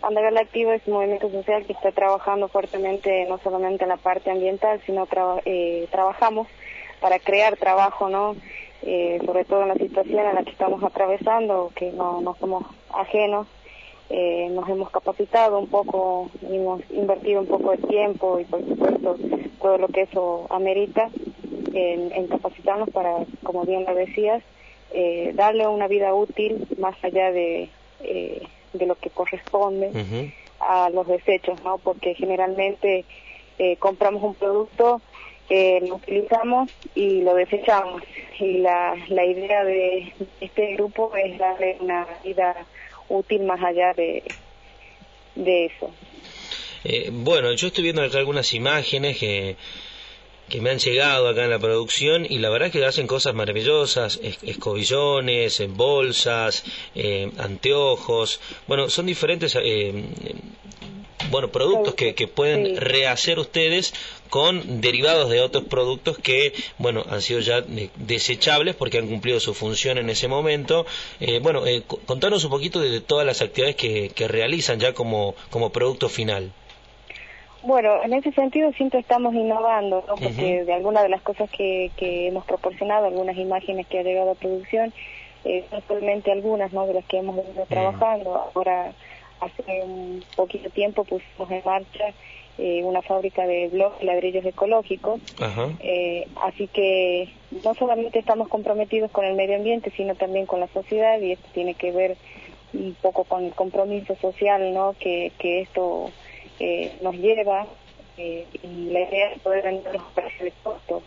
Andagala Activa es un movimiento social que está trabajando fuertemente no solamente en la parte ambiental, sino trabajamos para crear trabajo, ¿no? Sobre todo en la situación en la que estamos atravesando, que no somos ajenos. Nos hemos capacitado un poco, hemos invertido un poco de tiempo y por supuesto todo lo que eso amerita en capacitarnos para, como bien lo decías, darle una vida útil más allá de lo que corresponde a los desechos, ¿no? Porque generalmente compramos un producto, lo utilizamos y lo desechamos, y la idea de este grupo es darle una vida útil más allá de eso. Bueno, yo estoy viendo acá algunas imágenes que me han llegado acá en la producción, y la verdad es que hacen cosas maravillosas, escobillones, bolsas, anteojos. Bueno, son diferentes productos que pueden rehacer ustedes con derivados de otros productos que, han sido ya desechables porque han cumplido su función en ese momento. Contanos un poquito de todas las actividades que realizan ya como producto final. Bueno, en ese sentido siempre estamos innovando, ¿no? Porque de algunas de las cosas que hemos proporcionado, algunas imágenes que ha llegado a producción, son solamente algunas, ¿no?, de las que hemos venido trabajando. Ahora, hace un poquito tiempo pusimos en marcha una fábrica de bloques y ladrillos ecológicos. Así que no solamente estamos comprometidos con el medio ambiente, sino también con la sociedad, y esto tiene que ver un poco con el compromiso social, ¿no?, que esto nos lleva, y la idea es poder vender los precios de costo.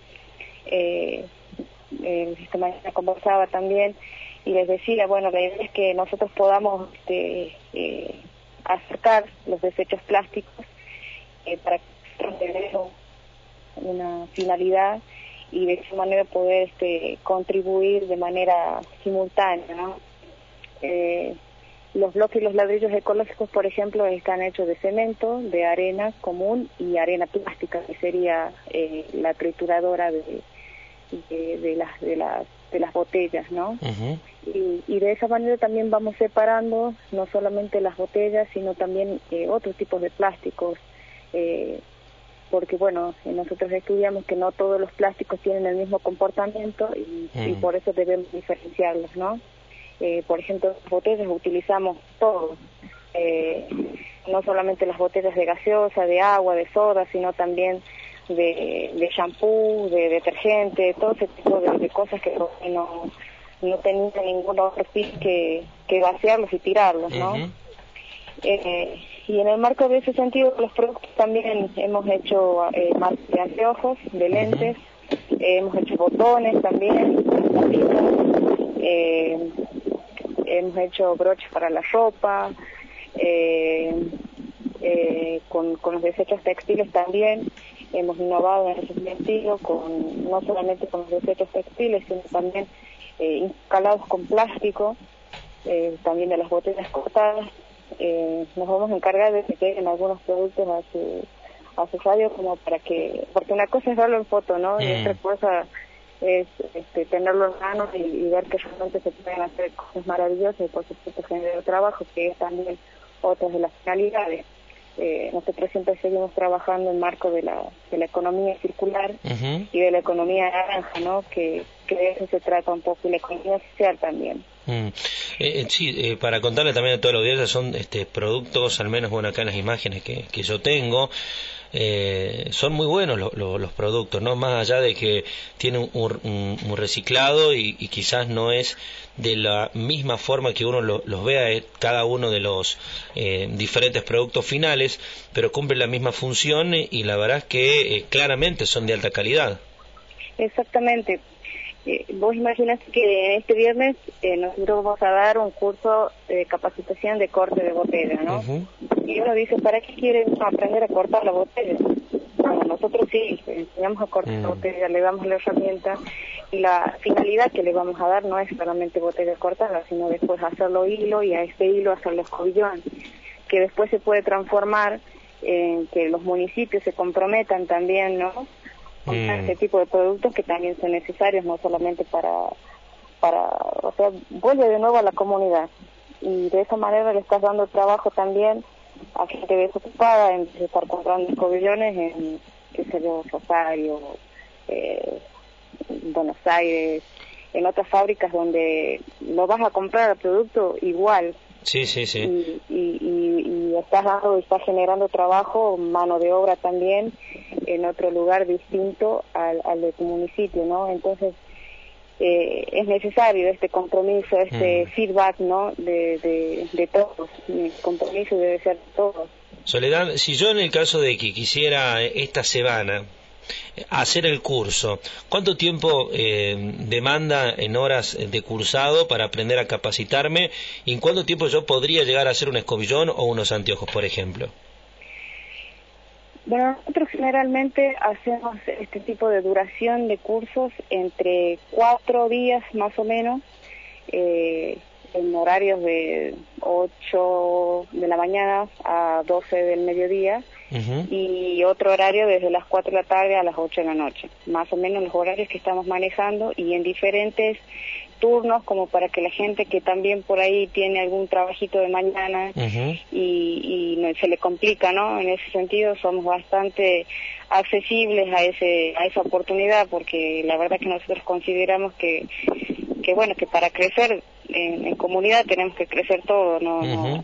Esta mañana conversaba también y les decía, la idea es que nosotros podamos acercar los desechos plásticos para tener una finalidad, y de esa manera poder contribuir de manera simultánea, ¿no? Los bloques y los ladrillos ecológicos, por ejemplo, están hechos de cemento, de arena común y arena plástica, que sería la trituradora de las botellas, ¿no? Y de esa manera también vamos separando no solamente las botellas, sino también otros tipos de plásticos, porque nosotros estudiamos que no todos los plásticos tienen el mismo comportamiento, y por eso debemos diferenciarlos, ¿no? Por ejemplo, las botellas utilizamos todo, no solamente las botellas de gaseosa, de agua, de soda, sino también de shampoo, de detergente, todo ese tipo de cosas que no tenían ningún otro fin que vaciarlos y tirarlos, ¿no? Y en el marco de ese sentido, los productos también hemos hecho marcas de anteojos, de lentes, hemos hecho botones también, hemos hecho broches para la ropa, con los desechos textiles también hemos innovado en ese sentido, no solamente con los desechos textiles, sino también instalados con plástico, también de las botellas cortadas. Nos vamos a encargar de que lleguen algunos productos a su radio, como porque una cosa es verlo en foto, ¿no? Y otra cosa es tenerlo en manos y ver que realmente se pueden hacer cosas maravillosas, y por supuesto generar trabajo, que es también otra de las finalidades. Nosotros siempre seguimos trabajando en marco de la economía circular y de la economía naranja, ¿no?, que de eso se trata un poco, y la economía social también. Para contarle también a toda la audiencia, son productos, al menos acá en las imágenes que yo tengo, son muy buenos los productos, ¿no? Más allá de que tienen un reciclado y quizás no es de la misma forma que uno los vea cada uno de los diferentes productos finales, pero cumplen la misma función, y la verdad es que claramente son de alta calidad. Exactamente. Vos imaginás que este viernes nosotros vamos a dar un curso de capacitación de corte de botella, ¿no? Y uno dice, ¿para qué quieren aprender a cortar la botella? Bueno, nosotros sí, enseñamos a cortar la botella, le damos la herramienta, y la finalidad que le vamos a dar no es solamente botella cortada, sino después hacerlo hilo, y a este hilo hacerlo escobillón, que después se puede transformar en que los municipios se comprometan también, ¿no?, este tipo de productos que también son necesarios, no solamente para vuelve de nuevo a la comunidad, y de esa manera le estás dando trabajo también a gente desocupada en vez de estar comprando escobillones en, qué sé yo, Rosario, Buenos Aires, en otras fábricas donde no vas a comprar el producto igual. Sí, sí, sí. Y estás generando trabajo, mano de obra también, en otro lugar distinto al de tu municipio, ¿no? Entonces, es necesario este compromiso, este feedback, ¿no? De todos. El compromiso debe ser de todos. Soledad, si yo en el caso de que quisiera esta semana hacer el curso, ¿cuánto tiempo demanda en horas de cursado para aprender a capacitarme? ¿Y en cuánto tiempo yo podría llegar a hacer un escobillón o unos anteojos, por ejemplo? Bueno, nosotros generalmente hacemos este tipo de duración de cursos entre 4 días más o menos, en horarios de 8 de la mañana a 12 del mediodía, y otro horario desde las 4 de la tarde a las 8 de la noche, más o menos los horarios que estamos manejando, y en diferentes turnos, como para que la gente que también por ahí tiene algún trabajito de mañana y no, se le complica, ¿no? En ese sentido somos bastante accesibles a esa oportunidad, porque la verdad que nosotros consideramos que bueno, que para crecer en comunidad tenemos que crecer todo, no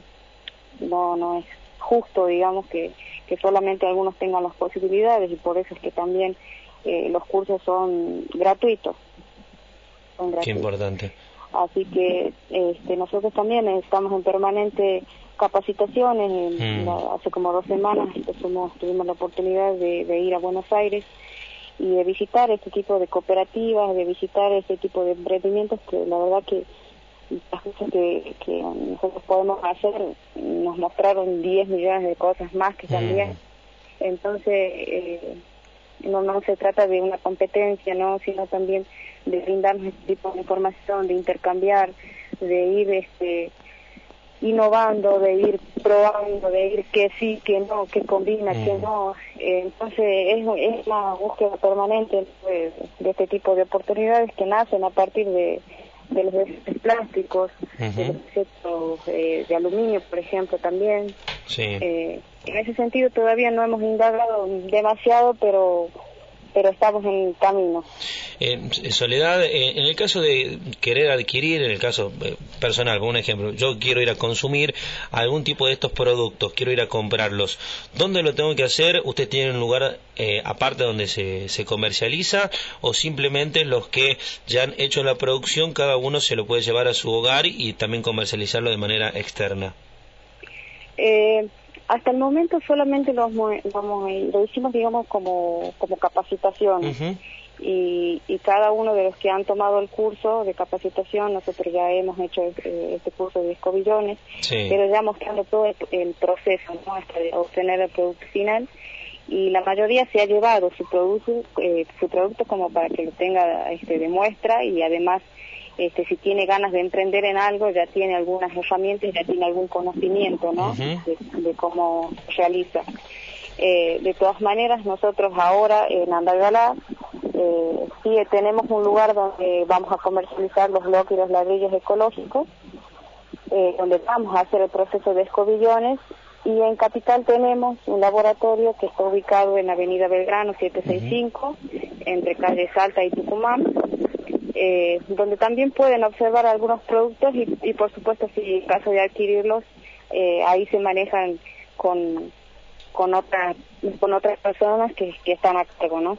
es justo, digamos, que solamente algunos tengan las posibilidades, y por eso es que también los cursos son gratuitos. Qué importante. Así que nosotros también estamos en permanente capacitaciones. Hace como 2 semanas tuvimos la oportunidad de ir a Buenos Aires y de visitar este tipo de cooperativas, de visitar este tipo de emprendimientos, que la verdad que las cosas que nosotros podemos hacer nos mostraron 10 millones de cosas más que también. Entonces, no se trata de una competencia, no, sino también de brindarnos este tipo de información, de intercambiar, de ir innovando, de ir probando, de ir que sí, que no, que combina, que no. Entonces es una búsqueda permanente de este tipo de oportunidades que nacen a partir de los desechos plásticos, de los desechos de aluminio, por ejemplo, también. Sí. En ese sentido todavía no hemos indagado demasiado, pero estamos en el camino. Soledad, en el caso de querer adquirir, en el caso personal, por un ejemplo, yo quiero ir a consumir algún tipo de estos productos, quiero ir a comprarlos, ¿dónde lo tengo que hacer? ¿Usted tiene un lugar aparte donde se comercializa, o simplemente los que ya han hecho la producción, cada uno se lo puede llevar a su hogar y también comercializarlo de manera externa? Hasta el momento solamente lo hicimos, digamos, como capacitación. Y cada uno de los que han tomado el curso de capacitación, nosotros ya hemos hecho este curso de escobillones, pero ya mostrando todo el proceso, ¿no? Hasta de obtener el producto final, y la mayoría se ha llevado su producto como para que lo tenga de muestra, y además si tiene ganas de emprender en algo, ya tiene algunas herramientas, ya tiene algún conocimiento, ¿no? De cómo se realiza. De todas maneras, nosotros ahora en Andalgalá sí tenemos un lugar donde vamos a comercializar los bloques y los ladrillos ecológicos, donde vamos a hacer el proceso de escobillones, y en Capital tenemos un laboratorio que está ubicado en Avenida Belgrano 765, entre calle Salta y Tucumán, donde también pueden observar algunos productos y por supuesto, si en caso de adquirirlos, ahí se manejan con otras personas que están a cargo, ¿no?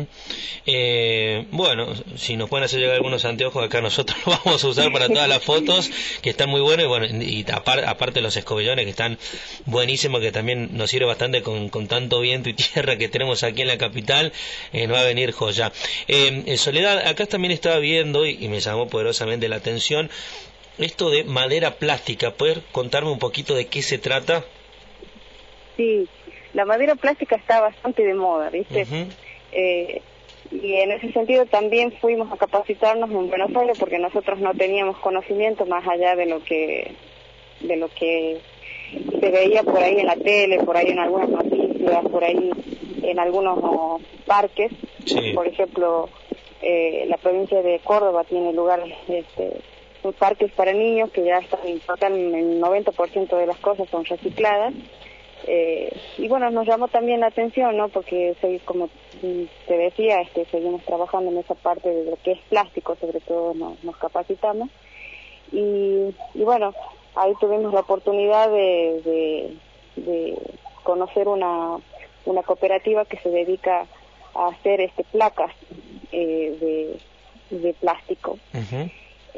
Bueno, si nos pueden hacer llegar algunos anteojos, acá nosotros los vamos a usar para todas las fotos, que están muy buenos, y aparte los escobillones, que están buenísimos, que también nos sirve bastante con tanto viento y tierra que tenemos aquí en la capital, nos va a venir joya. Soledad, acá también estaba viendo y me llamó poderosamente la atención esto de madera plástica. ¿Puedes contarme un poquito de qué se trata? Sí, la madera plástica está bastante de moda, ¿viste? Y en ese sentido también fuimos a capacitarnos en Buenos Aires, porque nosotros no teníamos conocimiento más allá de lo que se veía por ahí en la tele, por ahí en algunas noticias, por ahí en algunos parques. Por ejemplo, la provincia de Córdoba tiene lugares parques para niños que ya están en total, el 90% de las cosas son recicladas. Y bueno, nos llamó también la atención, ¿no? Porque como te decía, seguimos trabajando en esa parte de lo que es plástico, sobre todo nos capacitamos. Y bueno, ahí tuvimos la oportunidad de conocer una cooperativa que se dedica a hacer placas de plástico. Uh-huh.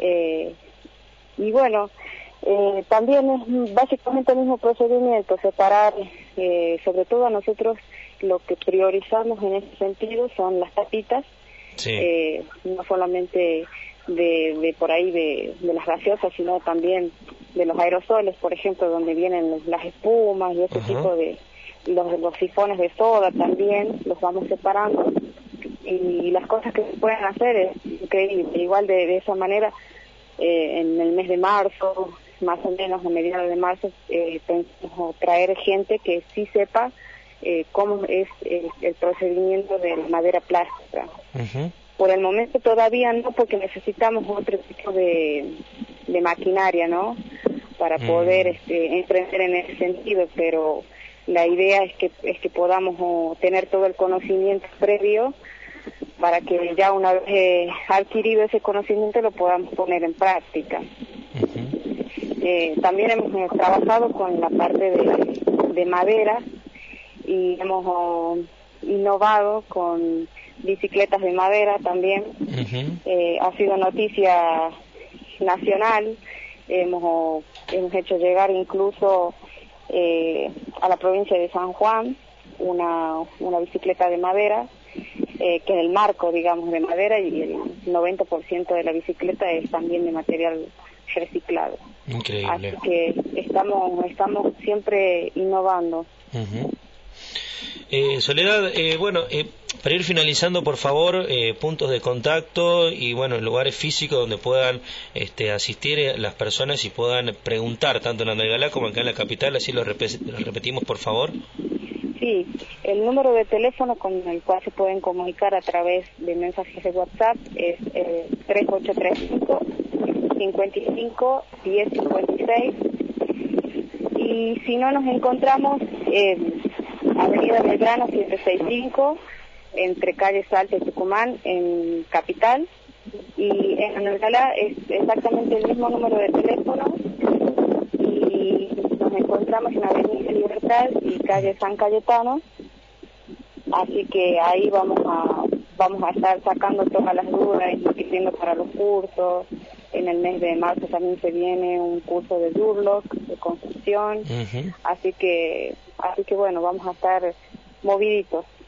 Y bueno, también es básicamente el mismo procedimiento, separar, sobre todo a nosotros lo que priorizamos en ese sentido son las tapitas, sí. No solamente de por ahí de las gaseosas, sino también de los aerosoles, por ejemplo, donde vienen las espumas y ese uh-huh. tipo de los sifones de soda también, los vamos separando, y las cosas que se pueden hacer es increíble. Igual de esa manera, en el mes de marzo, más o menos a mediados de marzo, pensamos traer gente que sí sepa cómo es el procedimiento de la madera plástica. Uh-huh. Por el momento todavía no, porque necesitamos otro tipo de maquinaria, ¿no? Para poder emprender en ese sentido, pero la idea es que podamos tener todo el conocimiento previo para que ya una vez adquirido ese conocimiento lo podamos poner en práctica. Uh-huh. También hemos trabajado con la parte de madera y hemos innovado con bicicletas de madera también. Uh-huh. Ha sido noticia nacional, hemos hecho llegar incluso a la provincia de San Juan una bicicleta de madera, que es el marco, digamos, de madera, y el 90% de la bicicleta es también de material reciclado. Increíble. Así que estamos siempre innovando. Uh-huh. Soledad, para ir finalizando, por favor, puntos de contacto y lugares físicos donde puedan asistir las personas y puedan preguntar tanto en Andalgalá como acá en la capital, así lo repetimos, por favor. Sí, el número de teléfono con el cual se pueden comunicar a través de mensajes de WhatsApp es 3835 55 1056, y si no, nos encontramos en Avenida Belgrano 765, entre calle Salta y Tucumán, en Capital, y en Andalgalá es exactamente el mismo número de teléfono, y nos encontramos en Avenida Libertad y calle San Cayetano, así que ahí vamos a estar sacando todas las dudas, inscribiendo para los cursos. En el mes de marzo también se viene un curso de Durlock, de construcción. Uh-huh. Así que bueno, vamos a estar moviditos.